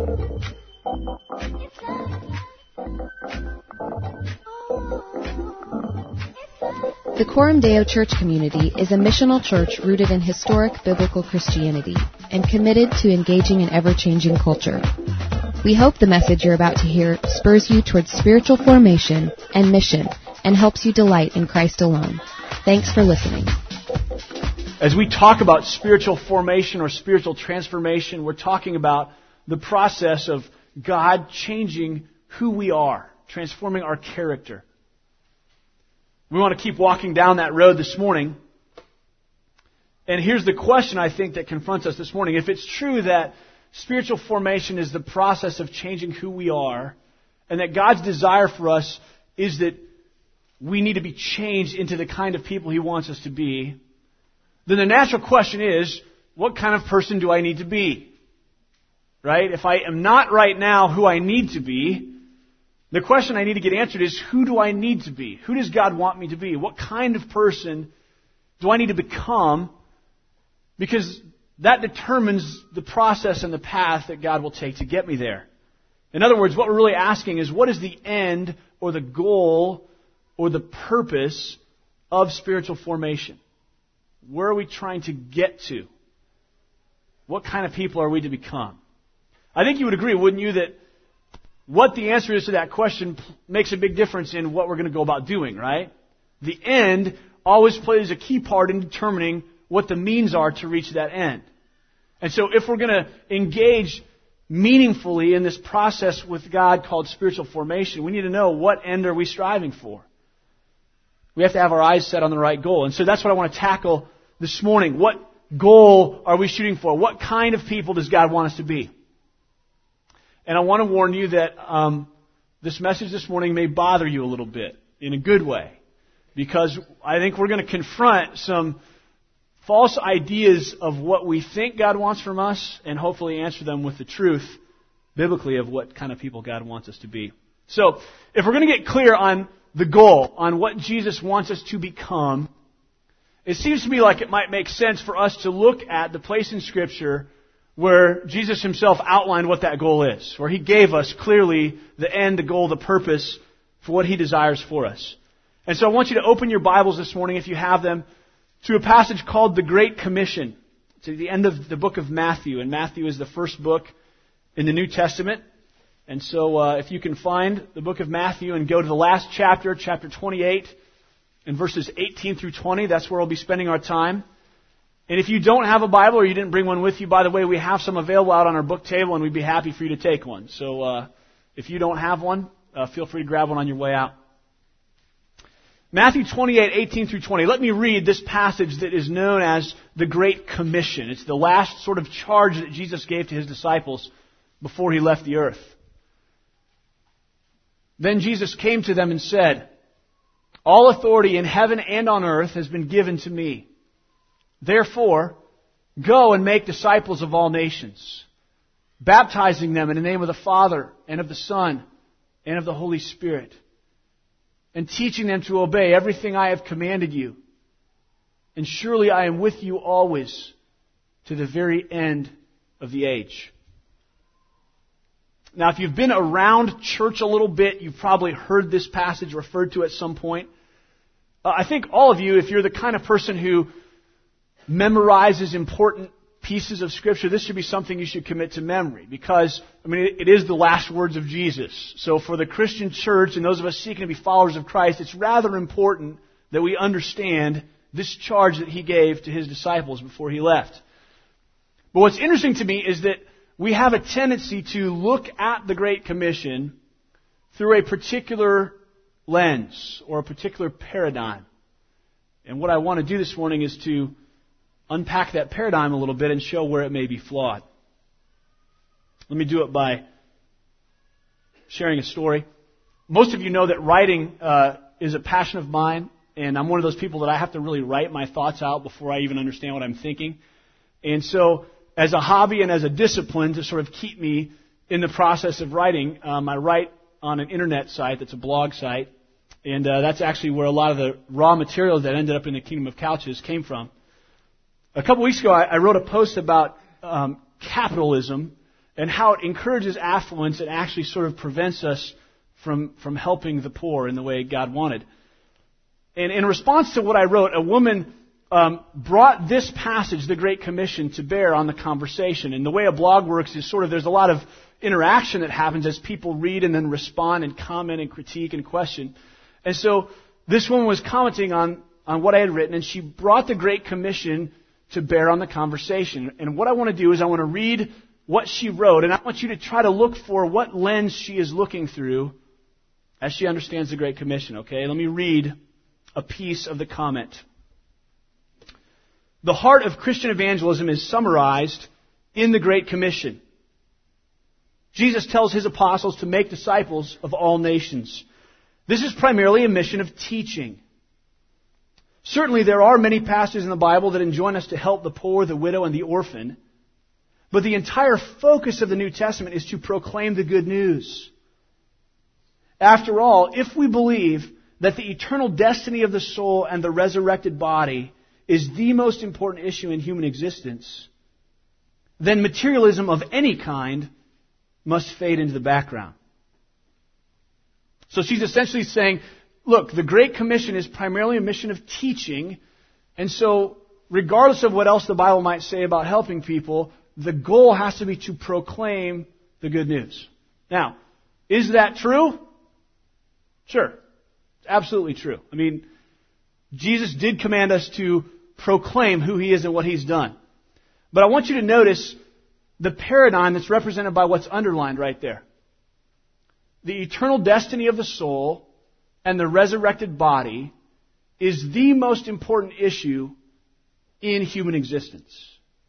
The Coram Deo Church community is a missional church rooted in historic biblical Christianity and committed to engaging an ever-changing culture. We hope the message you're about to hear spurs you towards spiritual formation and mission and helps you delight in Christ alone. Thanks for listening. As we talk about spiritual formation or spiritual transformation, we're talking about the process of God changing who we are, transforming our character. We want to keep walking down that road this morning. And here's the question, I think, that confronts us this morning. If it's true that spiritual formation is the process of changing who we are, and that God's desire for us is that we need to be changed into the kind of people He wants us to be, then the natural question is, what kind of person do I need to be? Right? If I am not right now who I need to be, the question I need to get answered is, who do I need to be? Who does God want me to be? What kind of person do I need to become? Because that determines the process and the path that God will take to get me there. In other words, what we're really asking is, what is the end or the goal or the purpose of spiritual formation? Where are we trying to get to? What kind of people are we to become? I think you would agree, wouldn't you, that what the answer is to that question makes a big difference in what we're going to go about doing, right? The end always plays a key part in determining what the means are to reach that end. And so if we're going to engage meaningfully in this process with God called spiritual formation, we need to know, what end are we striving for? We have to have our eyes set on the right goal. And so that's what I want to tackle this morning. What goal are we shooting for? What kind of people does God want us to be? And I want to warn you that this message this morning may bother you a little bit, in a good way, because I think we're going to confront some false ideas of what we think God wants from us, and hopefully answer them with the truth, biblically, of what kind of people God wants us to be. So, if we're going to get clear on the goal, on what Jesus wants us to become, it seems to me like it might make sense for us to look at the place in Scripture where Jesus Himself outlined what that goal is, where He gave us clearly the end, the goal, the purpose for what He desires for us. And so I want you to open your Bibles this morning, if you have them, to a passage called the Great Commission. It's at the end of the book of Matthew, and Matthew is the first book in the New Testament. And so if you can find the book of Matthew and go to the last chapter, chapter 28, and verses 18 through 20, that's where we'll be spending our time. And if you don't have a Bible or you didn't bring one with you, by the way, we have some available out on our book table, and we'd be happy for you to take one. So if you don't have one, feel free to grab one on your way out. Matthew 28, 18 through 20. Let me read this passage that is known as the Great Commission. It's the last sort of charge that Jesus gave to His disciples before He left the earth. Then Jesus came to them and said, "All authority in heaven and on earth has been given to me. Therefore, go and make disciples of all nations, baptizing them in the name of the Father and of the Son and of the Holy Spirit, and teaching them to obey everything I have commanded you. And surely I am with you always to the very end of the age." Now, if you've been around church a little bit, you've probably heard this passage referred to at some point. I think all of you, if you're the kind of person who memorizes important pieces of Scripture, this should be something you should commit to memory, because, it is the last words of Jesus. So for the Christian church and those of us seeking to be followers of Christ, it's rather important that we understand this charge that He gave to His disciples before He left. But what's interesting to me is that we have a tendency to look at the Great Commission through a particular lens or a particular paradigm. And what I want to do this morning is to unpack that paradigm a little bit and show where it may be flawed. Let me do it by sharing a story. Most of you know that writing is a passion of mine, and I'm one of those people that I have to really write my thoughts out before I even understand what I'm thinking. And so, as a hobby and as a discipline to sort of keep me in the process of writing, I write on an internet site that's a blog site, and that's actually where a lot of the raw materials that ended up in the Kingdom of Couches came from. A couple weeks ago, I wrote a post about capitalism and how it encourages affluence and actually sort of prevents us from helping the poor in the way God wanted. And in response to what I wrote, a woman brought this passage, the Great Commission, to bear on the conversation. And the way a blog works is sort of there's a lot of interaction that happens as people read and then respond and comment and critique and question. And so this woman was commenting on what I had written, and she brought the Great Commission to bear on the conversation. And what I want to do is I want to read what she wrote, and I want you to try to look for what lens she is looking through as she understands the Great Commission, okay? Let me read a piece of the comment. The heart of Christian evangelism is summarized in the Great Commission. Jesus tells His apostles to make disciples of all nations. This is primarily a mission of teaching. Certainly there are many passages in the Bible that enjoin us to help the poor, the widow, and the orphan. But the entire focus of the New Testament is to proclaim the good news. After all, if we believe that the eternal destiny of the soul and the resurrected body is the most important issue in human existence, then materialism of any kind must fade into the background. So she's essentially saying, look, the Great Commission is primarily a mission of teaching, and so regardless of what else the Bible might say about helping people, the goal has to be to proclaim the good news. Now, is that true? Sure. It's absolutely true. I mean, Jesus did command us to proclaim who He is and what He's done. But I want you to notice the paradigm that's represented by what's underlined right there. The eternal destiny of the soul and the resurrected body is the most important issue in human existence.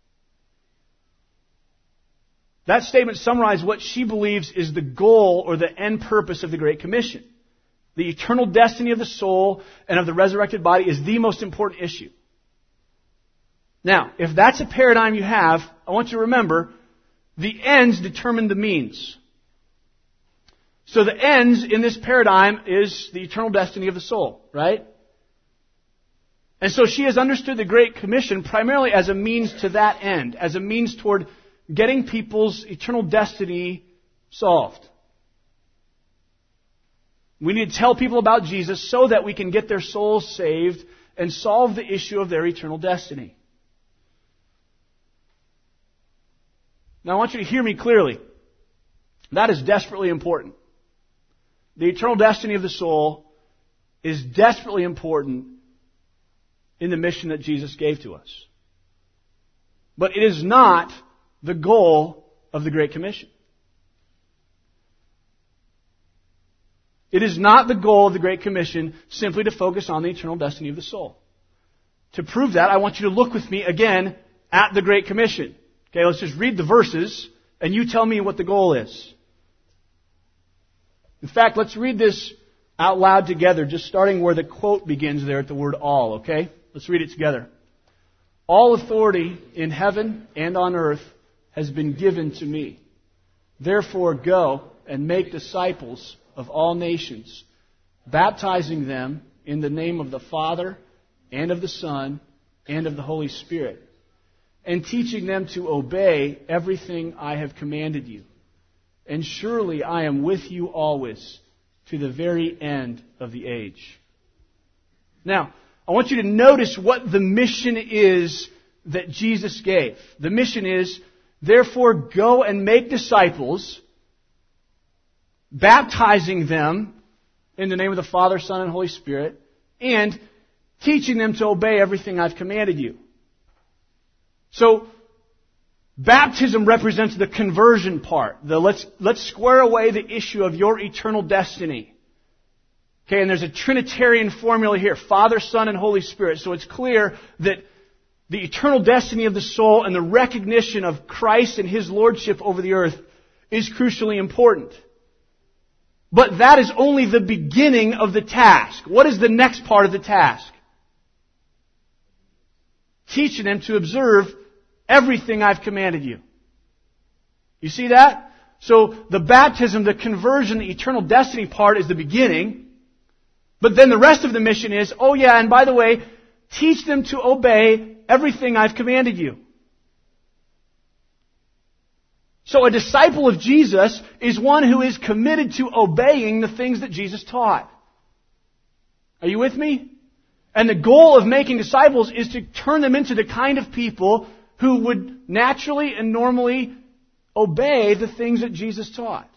That statement summarizes what she believes is the goal or the end purpose of the Great Commission. The eternal destiny of the soul and of the resurrected body is the most important issue. Now, if that's a paradigm you have, I want you to remember, the ends determine the means. So the ends in this paradigm is the eternal destiny of the soul, right? And so she has understood the Great Commission primarily as a means to that end, as a means toward getting people's eternal destiny solved. We need to tell people about Jesus so that we can get their souls saved and solve the issue of their eternal destiny. Now I want you to hear me clearly. That is desperately important. The eternal destiny of the soul is desperately important in the mission that Jesus gave to us. But it is not the goal of the Great Commission. It is not the goal of the Great Commission simply to focus on the eternal destiny of the soul. To prove that, I want you to look with me again at the Great Commission. Okay, let's just read the verses and you tell me what the goal is. In fact, let's read this out loud together, just starting where the quote begins there at the word all, okay? Let's read it together. All authority in heaven and on earth has been given to me. Therefore go and make disciples of all nations, baptizing them in the name of the Father and of the Son and of the Holy Spirit, and teaching them to obey everything I have commanded you. And surely I am with you always to the very end of the age. Now, I want you to notice what the mission is that Jesus gave. The mission is, therefore go and make disciples, baptizing them in the name of the Father, Son, and Holy Spirit, and teaching them to obey everything I've commanded you. So, baptism represents the conversion part. Let's square away the issue of your eternal destiny. Okay, and there's a Trinitarian formula here, Father, Son, and Holy Spirit. So it's clear that the eternal destiny of the soul and the recognition of Christ and His Lordship over the earth is crucially important. But that is only the beginning of the task. What is the next part of the task? Teaching them to observe everything I've commanded you. You see that? So the baptism, the conversion, the eternal destiny part is the beginning. But then the rest of the mission is, oh yeah, and by the way, teach them to obey everything I've commanded you. So a disciple of Jesus is one who is committed to obeying the things that Jesus taught. Are you with me? And the goal of making disciples is to turn them into the kind of people who would naturally and normally obey the things that Jesus taught.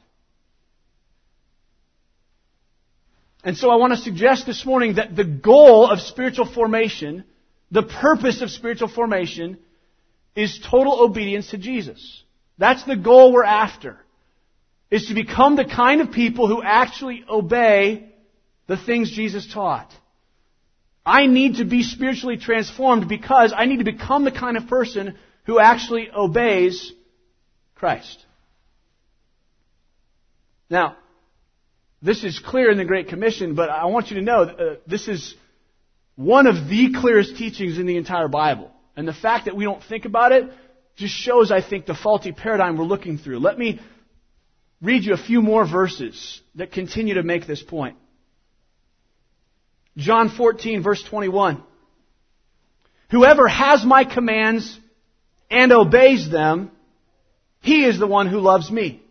And so I want to suggest this morning that the goal of spiritual formation, the purpose of spiritual formation, is total obedience to Jesus. That's the goal we're after, is to become the kind of people who actually obey the things Jesus taught. I need to be spiritually transformed because I need to become the kind of person who actually obeys Christ. Now, this is clear in the Great Commission, but I want you to know that this is one of the clearest teachings in the entire Bible. And the fact that we don't think about it just shows, I think, the faulty paradigm we're looking through. Let me read you a few more verses that continue to make this point. John 14, verse 21. Whoever has my commands and obeys them, he is the one who loves me.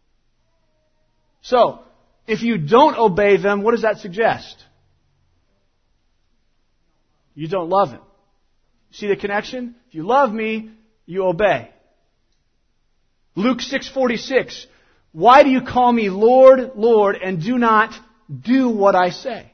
So, if you don't obey them, what does that suggest? You don't love Him. See the connection? If you love me, you obey. Luke 6:46. Why do you call me Lord, Lord, and do not do what I say?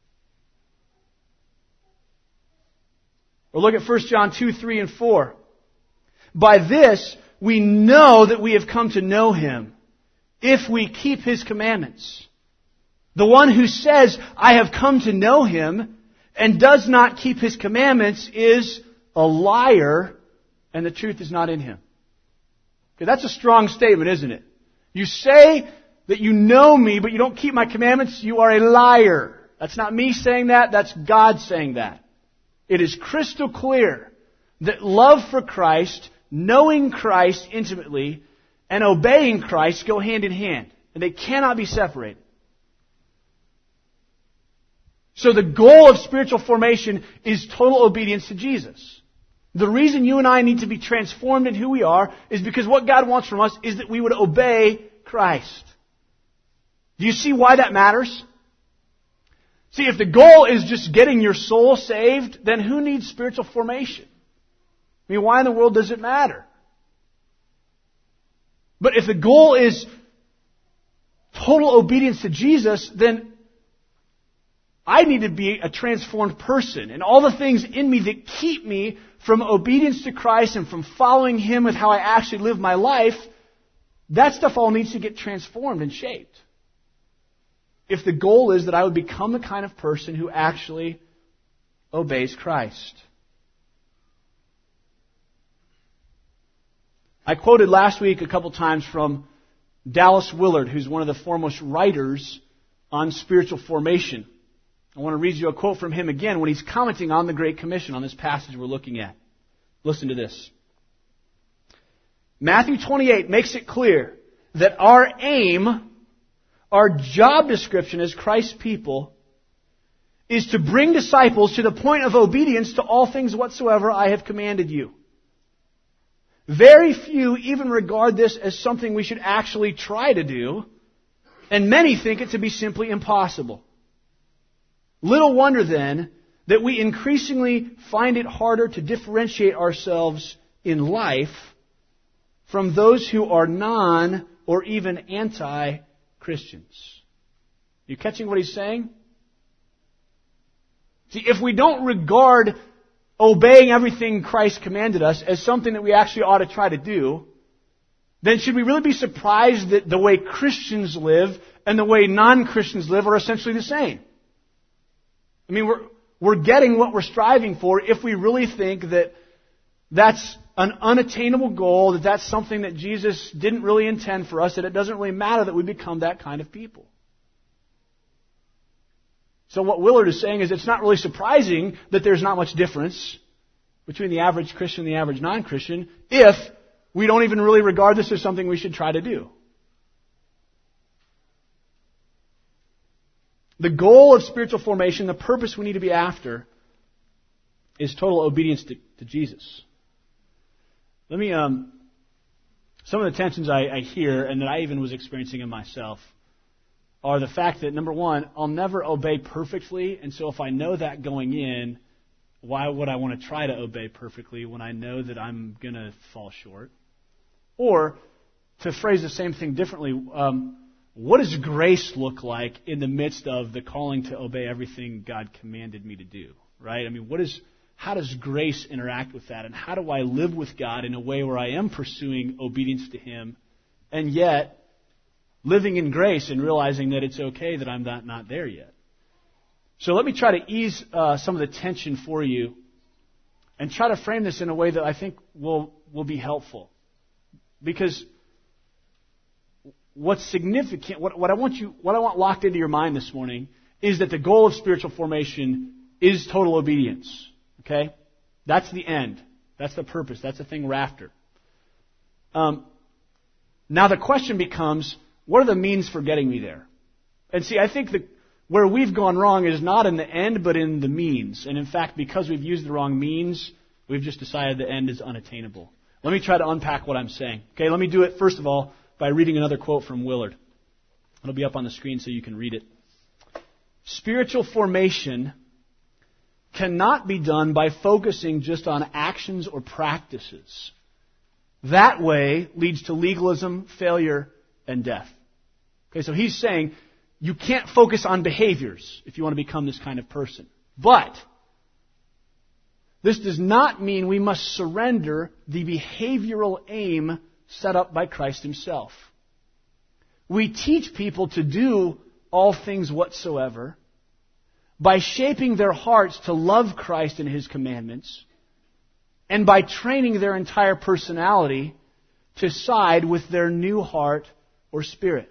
Or look at 1 John 2, 3, and 4. By this we know that we have come to know Him, if we keep His commandments. The one who says, I have come to know Him, and does not keep His commandments is a liar, and the truth is not in him. Okay, that's a strong statement, isn't it? You say that you know me, but you don't keep my commandments, you are a liar. That's not me saying that, that's God saying that. It is crystal clear that love for Christ, knowing Christ intimately, and obeying Christ go hand in hand. And they cannot be separated. So the goal of spiritual formation is total obedience to Jesus. The reason you and I need to be transformed in who we are is because what God wants from us is that we would obey Christ. Do you see why that matters? See, if the goal is just getting your soul saved, then who needs spiritual formation? I mean, why in the world does it matter? But if the goal is total obedience to Jesus, then I need to be a transformed person. And all the things in me that keep me from obedience to Christ and from following Him with how I actually live my life, that stuff all needs to get transformed and shaped. If the goal is that I would become the kind of person who actually obeys Christ. I quoted last week a couple times from Dallas Willard, who's one of the foremost writers on spiritual formation. I want to read you a quote from him again when he's commenting on the Great Commission, on this passage we're looking at. Listen to this. Matthew 28 makes it clear that our aim, our job description as Christ's people, is to bring disciples to the point of obedience to all things whatsoever I have commanded you. Very few even regard this as something we should actually try to do, and many think it to be simply impossible. Little wonder, then, that we increasingly find it harder to differentiate ourselves in life from those who are non- or even anti-Christians. You catching what he's saying? See, if we don't regard obeying everything Christ commanded us as something that we actually ought to try to do, then should we really be surprised that the way Christians live and the way non-Christians live are essentially the same? I mean, we're getting what we're striving for if we really think that that's an unattainable goal, that that's something that Jesus didn't really intend for us, that it doesn't really matter that we become that kind of people. So what Willard is saying is it's not really surprising that there's not much difference between the average Christian and the average non-Christian if we don't even really regard this as something we should try to do. The goal of spiritual formation, the purpose we need to be after, is total obedience to Jesus. Let me some of the tensions I hear and that I even was experiencing in myself are the fact that, number one, I'll never obey perfectly, and so if I know that going in, why would I want to try to obey perfectly when I know that I'm going to fall short? Or, to phrase the same thing differently, what does grace look like in the midst of the calling to obey everything God commanded me to do? Right? I mean, how does grace interact with that? And how do I live with God in a way where I am pursuing obedience to Him, and yet living in grace and realizing that it's okay that I'm not there yet? So let me try to ease some of the tension for you and try to frame this in a way that I think will be helpful. Because what's significant, what I want locked into your mind this morning is that the goal of spiritual formation is total obedience. Okay? That's the end. That's the purpose. That's the thing we're after. Now the question becomes, what are the means for getting me there? And see, I think that where we've gone wrong is not in the end, but in the means. And in fact, because we've used the wrong means, we've just decided the end is unattainable. Let me try to unpack what I'm saying. Okay, let me do it, first of all, by reading another quote from Willard. It'll be up on the screen so you can read it. Spiritual formation cannot be done by focusing just on actions or practices. That way leads to legalism, failure, and death. Okay, so he's saying you can't focus on behaviors if you want to become this kind of person. But this does not mean we must surrender the behavioral aim set up by Christ Himself. We teach people to do all things whatsoever by shaping their hearts to love Christ and His commandments, and by training their entire personality to side with their new heart or spirit.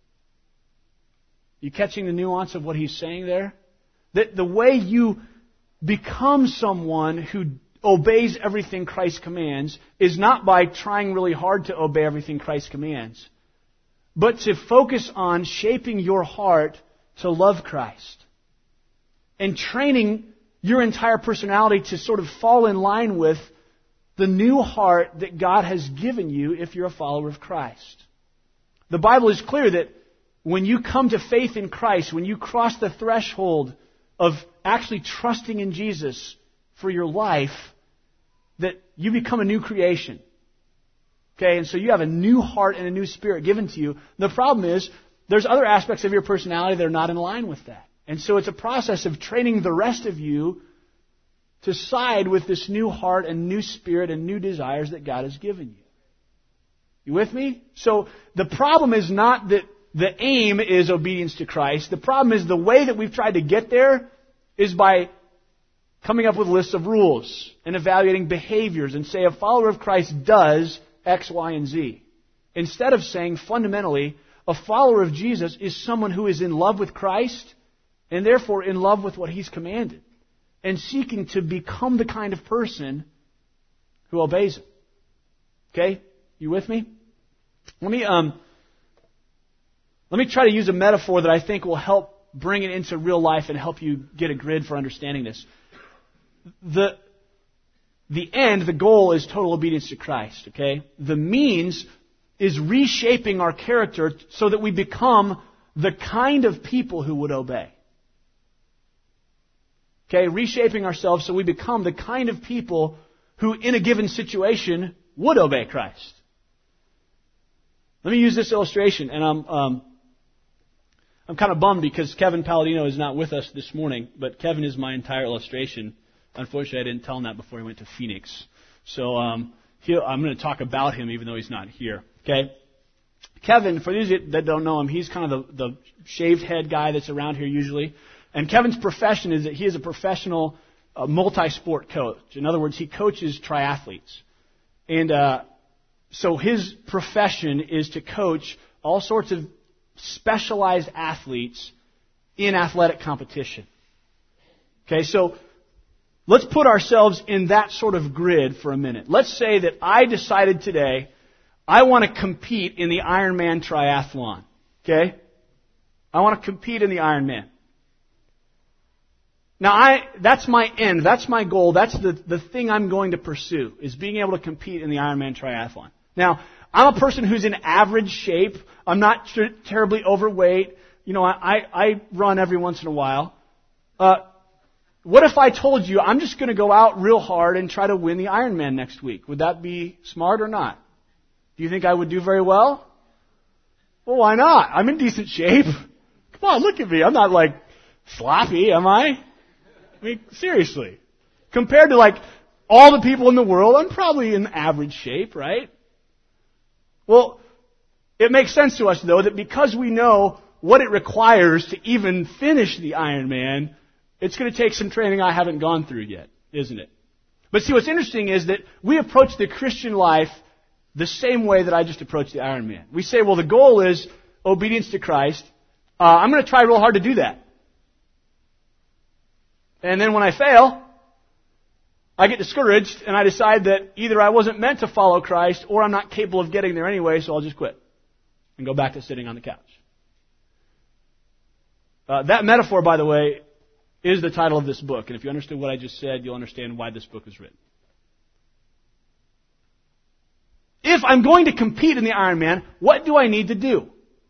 You catching the nuance of what he's saying there? That the way you become someone who obeys everything Christ commands is not by trying really hard to obey everything Christ commands, but to focus on shaping your heart to love Christ and training your entire personality to sort of fall in line with the new heart that God has given you if you're a follower of Christ. The Bible is clear that when you come to faith in Christ, when you cross the threshold of actually trusting in Jesus for your life, that you become a new creation. Okay, and so you have a new heart and a new spirit given to you. The problem is, there's other aspects of your personality that are not in line with that. And so it's a process of training the rest of you to side with this new heart and new spirit and new desires that God has given you. You with me? So the problem is not that the aim is obedience to Christ. The problem is the way that we've tried to get there is by coming up with lists of rules and evaluating behaviors and say a follower of Christ does X, Y, and Z. Instead of saying fundamentally, a follower of Jesus is someone who is in love with Christ and therefore in love with what He's commanded and seeking to become the kind of person who obeys Him. Okay? You with me? Let me try to use a metaphor that I think will help bring it into real life and help you get a grid for understanding this. The end, the goal is total obedience to Christ, okay? The means is reshaping our character so that we become the kind of people who would obey. Okay, reshaping ourselves so we become the kind of people who in a given situation would obey Christ. Let me use this illustration, and I'm kind of bummed because Kevin Palladino is not with us this morning, but Kevin is my entire illustration. Unfortunately, I didn't tell him that before he went to Phoenix. So I'm going to talk about him even though he's not here. Okay? Kevin, for those that don't know him, he's kind of the shaved head guy that's around here usually. And Kevin's profession is that he is a professional multi-sport coach. In other words, he coaches triathletes. And so his profession is to coach all sorts of specialized athletes in athletic competition. Okay, so let's put ourselves in that sort of grid for a minute. Let's say that I decided today I want to compete in the Ironman triathlon. Okay? I want to compete in the Ironman. Now, that's my end. That's my goal. That's the thing I'm going to pursue, is being able to compete in the Ironman triathlon. Now, I'm a person who's in average shape. I'm not terribly overweight. I run every once in a while. What if I told you I'm just going to go out real hard and try to win the Ironman next week? Would that be smart or not? Do you think I would do very well? Well, why not? I'm in decent shape. Come on, look at me. I'm not like sloppy, am I? I mean, seriously. Compared to like all the people in the world, I'm probably in average shape, right? Well, it makes sense to us, though, that because we know what it requires to even finish the Ironman, it's going to take some training I haven't gone through yet, isn't it? But see, what's interesting is that we approach the Christian life the same way that I just approached the Ironman. We say, well, the goal is obedience to Christ. I'm going to try real hard to do that. And then when I fail, I get discouraged and I decide that either I wasn't meant to follow Christ or I'm not capable of getting there anyway, so I'll just quit and go back to sitting on the couch. That metaphor, by the way, is the title of this book. And if you understood what I just said, you'll understand why this book was written. If I'm going to compete in the Ironman, what do I need to do?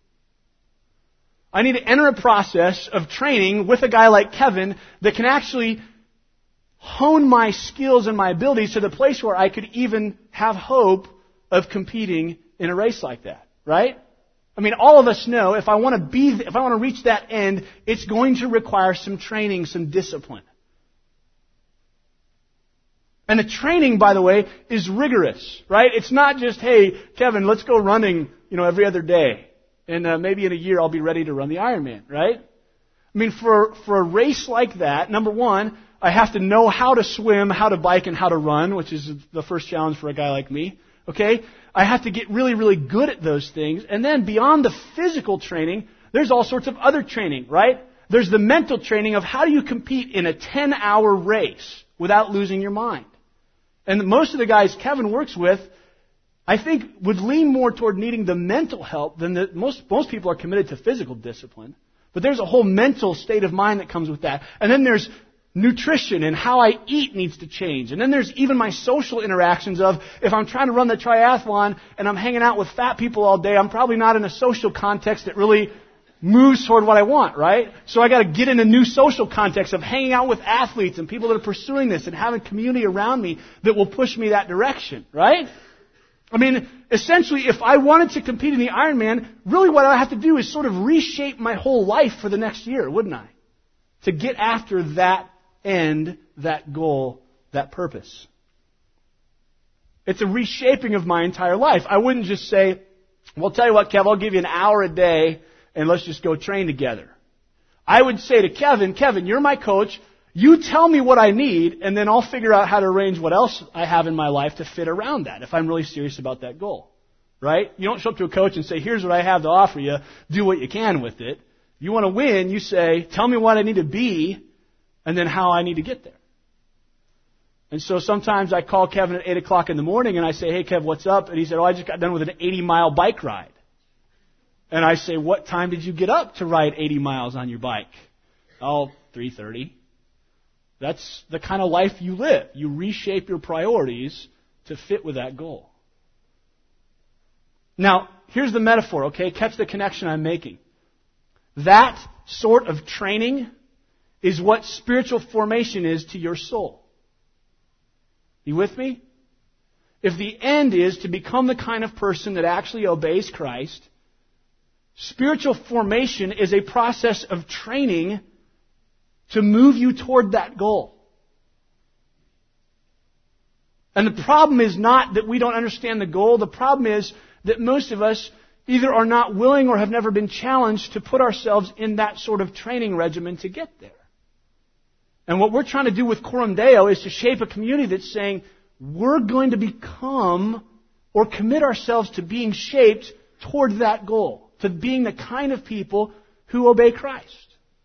I need to enter a process of training with a guy like Kevin that can actually hone my skills and my abilities to the place where I could even have hope of competing in a race like that, right? I mean, all of us know if I want to reach that end, it's going to require some training, some discipline. And the training, by the way, is rigorous, right? It's not just, hey, Kevin, let's go running, every other day. And maybe in a year I'll be ready to run the Ironman, right? I mean, for a race like that, number one, I have to know how to swim, how to bike, and how to run, which is the first challenge for a guy like me. Okay? I have to get really, really good at those things. And then beyond the physical training, there's all sorts of other training, right? There's the mental training of how do you compete in a 10-hour race without losing your mind. And most of the guys Kevin works with, I think, would lean more toward needing the mental help than most people are committed to physical discipline. But there's a whole mental state of mind that comes with that. And then there's nutrition and how I eat needs to change. And then there's even my social interactions of if I'm trying to run the triathlon and I'm hanging out with fat people all day, I'm probably not in a social context that really moves toward what I want, right? So I got to get in a new social context of hanging out with athletes and people that are pursuing this and having community around me that will push me that direction, right? I mean, essentially, if I wanted to compete in the Ironman, really what I have to do is sort of reshape my whole life for the next year, wouldn't I? To get after that end, that goal, that purpose. It's a reshaping of my entire life. I wouldn't just say, well, tell you what, Kev, I'll give you an hour a day and let's just go train together. I would say to Kevin, you're my coach. You tell me what I need, and then I'll figure out how to arrange what else I have in my life to fit around that if I'm really serious about that goal. Right? You don't show up to a coach and say, here's what I have to offer you. Do what you can with it. If you want to win, you say, tell me what I need to be, and then how I need to get there. And so sometimes I call Kevin at 8 o'clock in the morning, and I say, hey, Kev, what's up? And he said, I just got done with an 80-mile bike ride. And I say, what time did you get up to ride 80 miles on your bike? 3:30. That's the kind of life you live. You reshape your priorities to fit with that goal. Now, here's the metaphor, okay? Catch the connection I'm making. That sort of training is what spiritual formation is to your soul. You with me? If the end is to become the kind of person that actually obeys Christ, spiritual formation is a process of training to move you toward that goal. And the problem is not that we don't understand the goal. The problem is that most of us either are not willing or have never been challenged to put ourselves in that sort of training regimen to get there. And what we're trying to do with Coram Deo is to shape a community that's saying we're going to become or commit ourselves to being shaped toward that goal, to being the kind of people who obey Christ.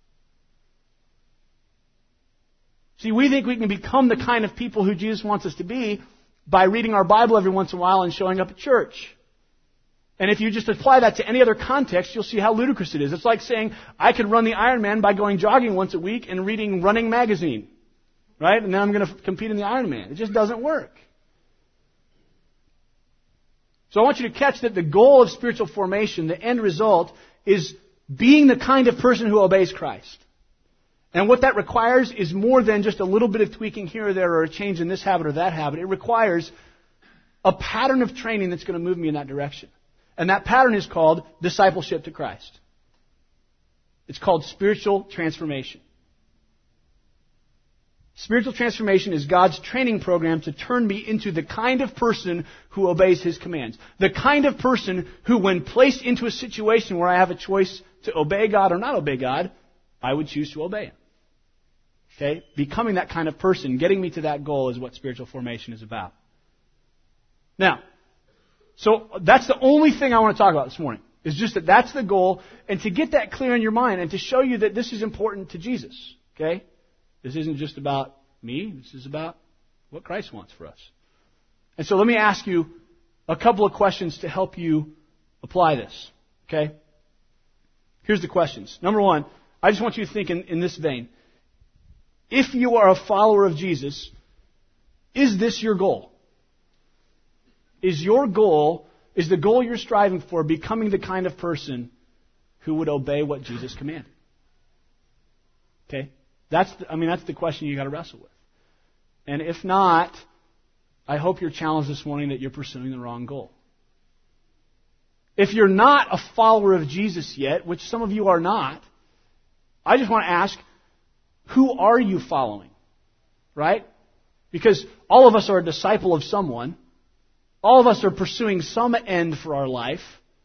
See, we think we can become the kind of people who Jesus wants us to be by reading our Bible every once in a while and showing up at church. And if you just apply that to any other context, you'll see how ludicrous it is. It's like saying, I could run the Ironman by going jogging once a week and reading Running Magazine. Right? And then I'm going to compete in the Ironman. It just doesn't work. So I want you to catch that the goal of spiritual formation, the end result, is being the kind of person who obeys Christ. And what that requires is more than just a little bit of tweaking here or there or a change in this habit or that habit. It requires a pattern of training that's going to move me in that direction. And that pattern is called discipleship to Christ. It's called spiritual transformation. Spiritual transformation is God's training program to turn me into the kind of person who obeys His commands. The kind of person who, when placed into a situation where I have a choice to obey God or not obey God, I would choose to obey Him. Okay? Becoming that kind of person, getting me to that goal is what spiritual formation is about. Now, so that's the only thing I want to talk about this morning, is just that that's the goal, and to get that clear in your mind and to show you that this is important to Jesus. Okay? This isn't just about me. This is about what Christ wants for us. And so let me ask you a couple of questions to help you apply this. Okay? Here's the questions. Number one, I just want you to think in this vein. If you are a follower of Jesus, is this your goal? Is the goal you're striving for becoming the kind of person who would obey what Jesus commanded? Okay? That's the question you got to wrestle with. And if not, I hope you're challenged this morning that you're pursuing the wrong goal. If you're not a follower of Jesus yet, which some of you are not, I just want to ask, who are you following? Right? Because all of us are a disciple of someone. All of us are pursuing some end for our life.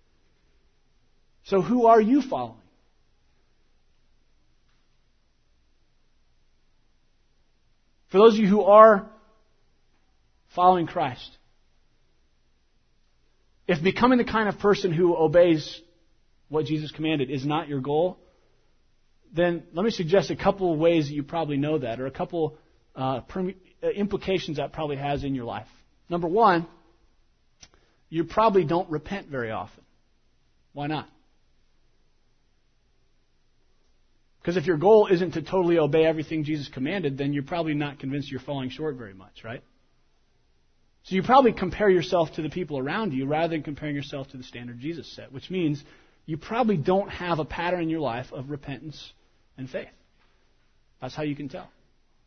So who are you following? For those of you who are following Christ, if becoming the kind of person who obeys what Jesus commanded is not your goal, then let me suggest a couple of ways that you probably know that, or a couple implications that probably has in your life. Number one, you probably don't repent very often. Why not? Because if your goal isn't to totally obey everything Jesus commanded, then you're probably not convinced you're falling short very much, right? So you probably compare yourself to the people around you rather than comparing yourself to the standard Jesus set, which means you probably don't have a pattern in your life of repentance and faith. That's how you can tell.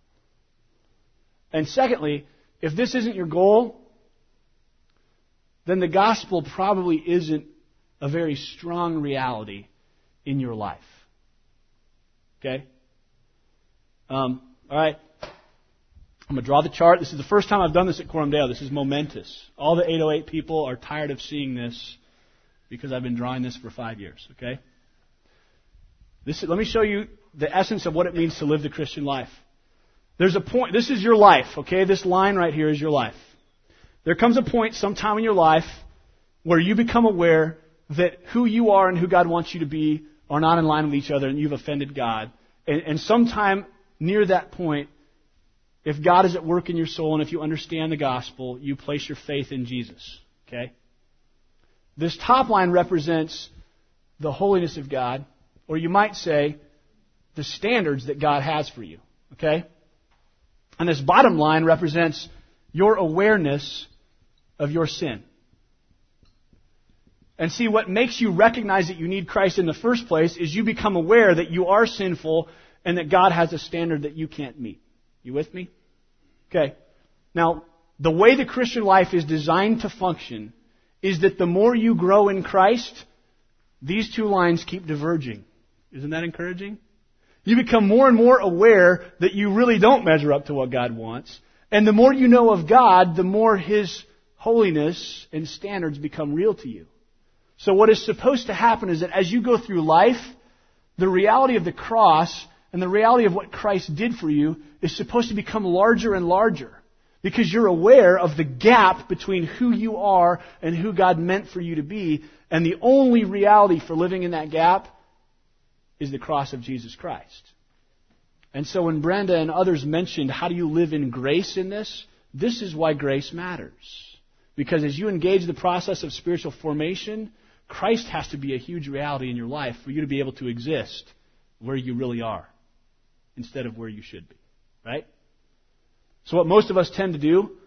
And secondly, if this isn't your goal, then the gospel probably isn't a very strong reality in your life. Okay? All right. I'm going to draw the chart. This is the first time I've done this at Coram Deo. This is momentous. All the 808 people are tired of seeing this because I've been drawing this for 5 years. Okay? Let me show you the essence of what it means to live the Christian life. There's a point. This is your life. Okay? This line right here is your life. There comes a point sometime in your life where you become aware that who you are and who God wants you to be are not in line with each other and you've offended God. And sometime near that point, if God is at work in your soul and if you understand the gospel, you place your faith in Jesus. Okay? This top line represents the holiness of God, or you might say the standards that God has for you. Okay? And this bottom line represents your awareness of your sin. And see, what makes you recognize that you need Christ in the first place is you become aware that you are sinful and that God has a standard that you can't meet. You with me? Okay. Now, the way the Christian life is designed to function is that the more you grow in Christ, these two lines keep diverging. Isn't that encouraging? You become more and more aware that you really don't measure up to what God wants. And the more you know of God, the more His holiness and standards become real to you. So what is supposed to happen is that as you go through life, the reality of the cross and the reality of what Christ did for you is supposed to become larger and larger. Because you're aware of the gap between who you are and who God meant for you to be. And the only reality for living in that gap is the cross of Jesus Christ. And so when Brenda and others mentioned how do you live in grace in this, this is why grace matters. Because as you engage the process of spiritual formation, Christ has to be a huge reality in your life for you to be able to exist where you really are instead of where you should be. Right? So what most of us tend to do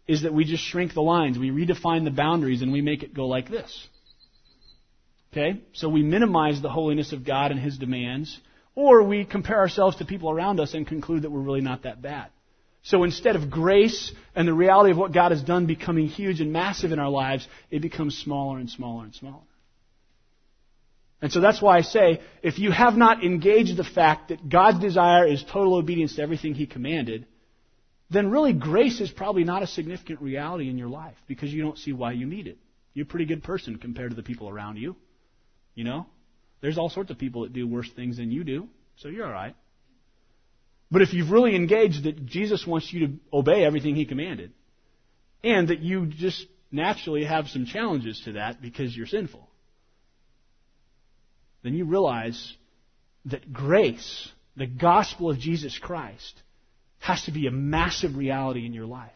is that we just shrink the lines. We redefine the boundaries and we make it go like this. Okay? So we minimize the holiness of God and His demands, or we compare ourselves to people around us and conclude that we're really not that bad. So instead of grace and the reality of what God has done becoming huge and massive in our lives, it becomes smaller and smaller and smaller. And so that's why I say, if you have not engaged the fact that God's desire is total obedience to everything He commanded, then really grace is probably not a significant reality in your life because you don't see why you need it. You're a pretty good person compared to the people around you. You know? There's all sorts of people that do worse things than you do, so you're all right. But if you've really engaged that Jesus wants you to obey everything He commanded, and that you just naturally have some challenges to that because you're sinful, then you realize that grace, the gospel of Jesus Christ, has to be a massive reality in your life.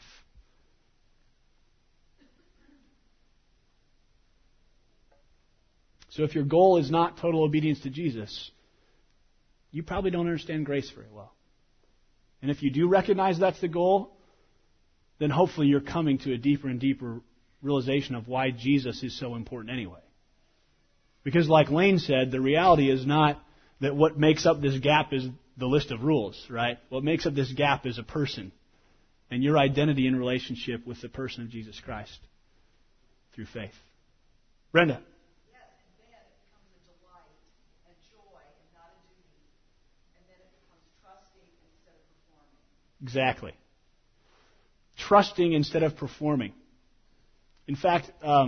So if your goal is not total obedience to Jesus, you probably don't understand grace very well. And if you do recognize that's the goal, then hopefully you're coming to a deeper and deeper realization of why Jesus is so important anyway. Because like Lane said, the reality is not that what makes up this gap is the list of rules, right? What makes up this gap is a person and your identity in relationship with the person of Jesus Christ through faith. Brenda. Yes, and then it becomes a delight and joy and not a duty. And then it becomes trusting instead of performing. Exactly. Trusting instead of performing. In fact,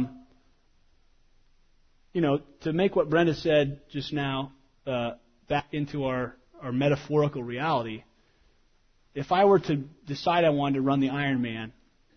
to make what Brenda said just now back into our metaphorical reality, if I were to decide I wanted to run the Ironman,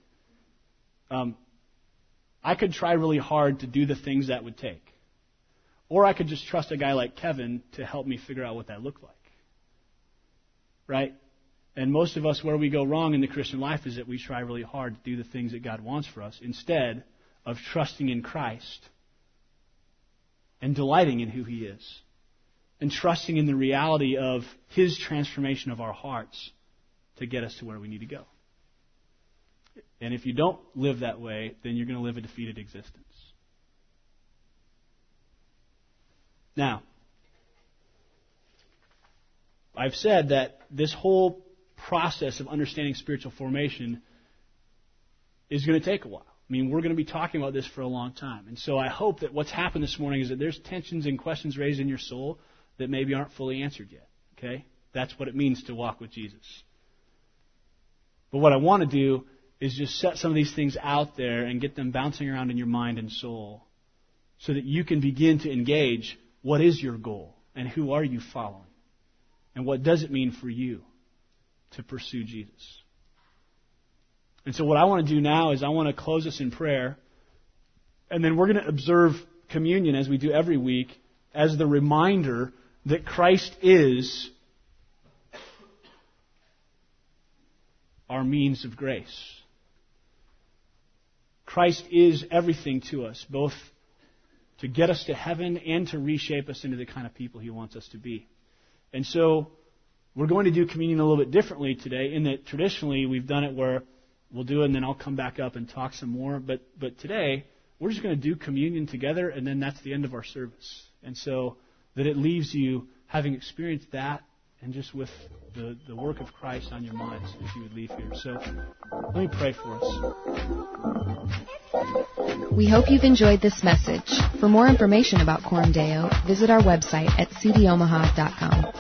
I could try really hard to do the things that would take. Or I could just trust a guy like Kevin to help me figure out what that looked like. Right? And most of us, where we go wrong in the Christian life is that we try really hard to do the things that God wants for us instead of trusting in Christ and delighting in who He is and trusting in the reality of His transformation of our hearts to get us to where we need to go. And if you don't live that way, then you're going to live a defeated existence. Now, I've said that this whole process of understanding spiritual formation is going to take a while. I mean, we're going to be talking about this for a long time. And so I hope that what's happened this morning is that there's tensions and questions raised in your soul that maybe aren't fully answered yet. Okay? That's what it means to walk with Jesus. But what I want to do is just set some of these things out there and get them bouncing around in your mind and soul so that you can begin to engage what is your goal and who are you following and what does it mean for you to pursue Jesus. And so what I want to do now is I want to close us in prayer, and then we're going to observe communion as we do every week as the reminder that Christ is our means of grace. Christ is everything to us, both to get us to heaven and to reshape us into the kind of people He wants us to be. And so we're going to do communion a little bit differently today, in that traditionally we've done it where we'll do it and then I'll come back up and talk some more. But today, we're just going to do communion together, and then that's the end of our service. And so that it leaves you having experienced that and just with the work of Christ on your minds as you would leave here. So let me pray for us. We hope you've enjoyed this message. For more information about Coram Deo, visit our website at cdomaha.com.